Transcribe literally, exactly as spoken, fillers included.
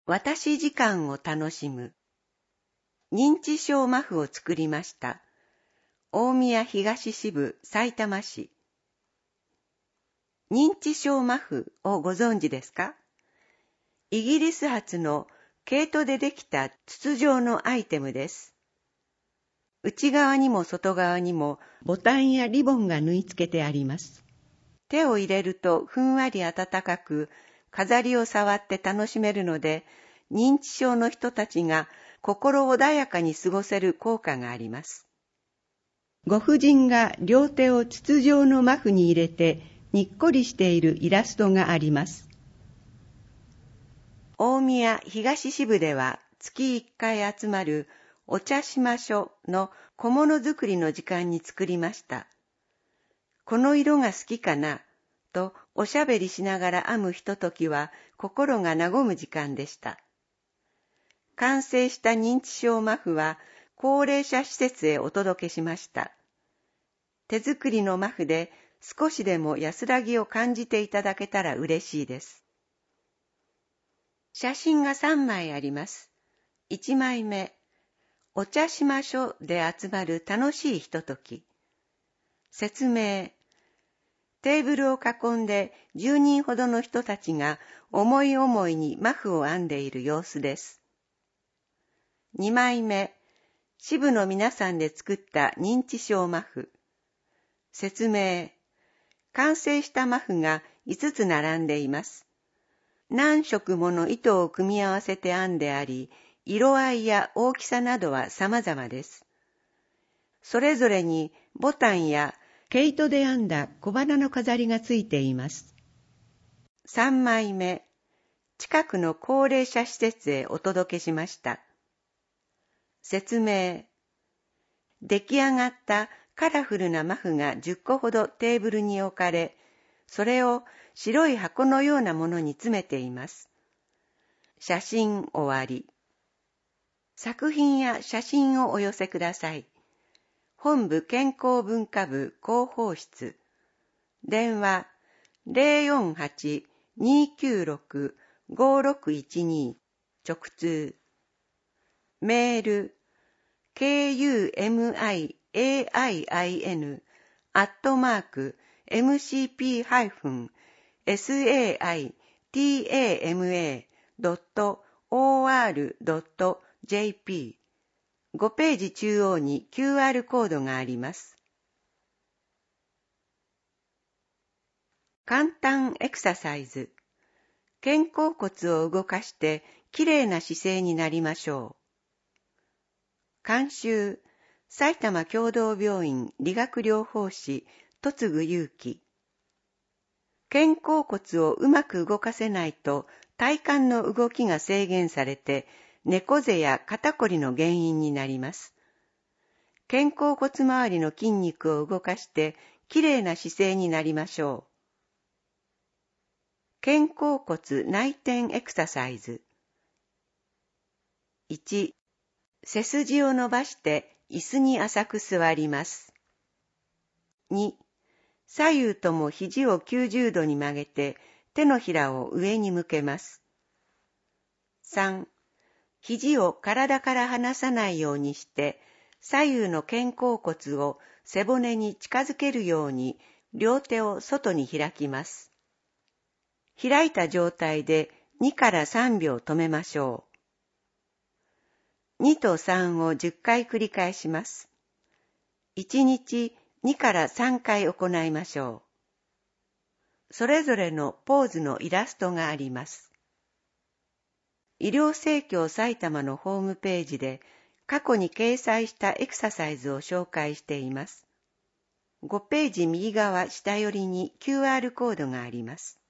私時間を楽しむ。認知症マフを作りました。大宮東支部さいたま市。認知症マフをご存知ですか？イギリス発の毛糸でできた筒状のアイテムです。内側にも外側にもボタンやリボンが縫い付けてあります。手を入れるとふんわり暖かく、飾りを触って楽しめるので、認知症の人たちが心穏やかに過ごせる効果があります。ご婦人が両手を筒状のマフに入れてにっこりしているイラストがあります。大宮東支部では月いっかい集まるお茶しましょの小物作りの時間に作りました。この色が好きかなとおしゃべりしながら編むひとときは心が和む時間でした。完成した認知症マフは高齢者施設へお届けしました。手作りのマフで少しでも安らぎを感じていただけたら嬉しいです。写真がさんまいあります。いちまいめ、お茶しましょで集まる楽しいひととき。説明。テーブルを囲んでじゅうにんほどの人たちが思い思いにマフを編んでいる様子です。にまいめ、支部の皆さんで作った認知症マフ。説明。完成したマフがいつつ並んでいます。何色もの糸を組み合わせて編んであり、色合いや大きさなどは様々です。それぞれにボタンや毛糸で編んだ小花の飾りがついています。さんまいめ、近くの高齢者施設へお届けしました。説明。出来上がったカラフルなマフがじゅっこほどテーブルに置かれ、それを白い箱のようなものに詰めています。写真終わり。作品や写真をお寄せください。本部健康文化部広報室。電話 ゼロよんはち にーきゅうろく ごろくいちに 直通。メール ケーユーエムアイエーアイアイエヌ アットマーク エムシーピー ハイフン エスエーアイティーエーエムエー ドット オーアール ドット ジェーピー。ごページ中央に キューアール コードがあります。簡単エクササイズ。肩甲骨を動かしてきれいな姿勢になりましょう。監修、埼玉協同病院理学療法士、戸次祐樹。肩甲骨をうまく動かせないと体幹の動きが制限されて猫背や肩こりの原因になります。肩甲骨周りの筋肉を動かしてきれいな姿勢になりましょう。肩甲骨内転エクササイズ。いち、背筋を伸ばして椅子に浅く座ります。に、左右とも肘をきゅうじゅうどに曲げて手のひらを上に向けます。さん、肘を体から離さないようにして左右の肩甲骨を背骨に近づけるように両手を外に開きます。開いた状態でにからさんびょう止めましょう。にとさんをじゅっかい繰り返します。いちにちにからさんかい行いましょう。それぞれのポーズのイラストがあります。医療生協埼玉のホームページで過去に掲載したエクササイズを紹介しています。ごページ右側下寄りに キューアール コードがあります。